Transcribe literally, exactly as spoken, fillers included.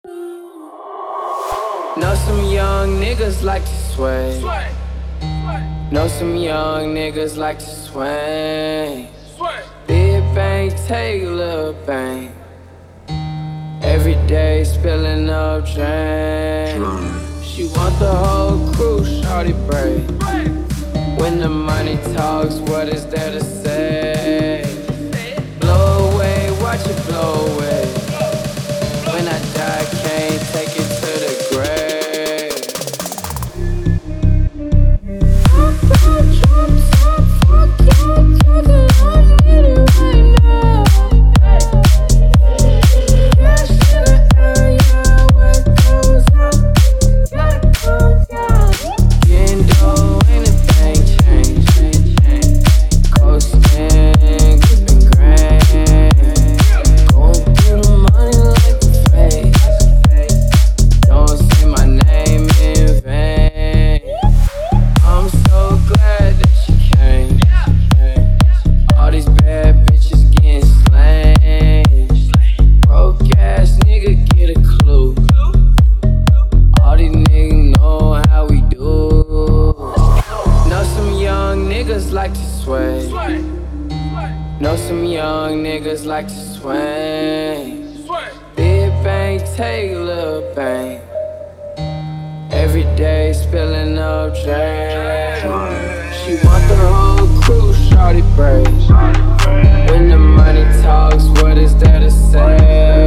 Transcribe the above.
Know some young niggas like to sway. Know some young niggas like to swing. Big bang, take a little bang. Every day spilling up drain. She want the whole crew, shawty break. When the money talks, what is there to say? Blow away, watch it blow away. When I die, can't take it to the grave. Getting dough, ain't a thing changed. Coasting, gripping grain. Going through the money like the face. Don't say my name in vain. I'm so glad that she came. All these bad bitches getting slain. Broke ass nigga, get a clue. All these niggas know how we do. Know some young niggas like to sway. Know some young niggas like to swing. Big bang, take a little bang. Every day spilling up drain. She want the whole crew, shawty break. When the money talks, what is there to say?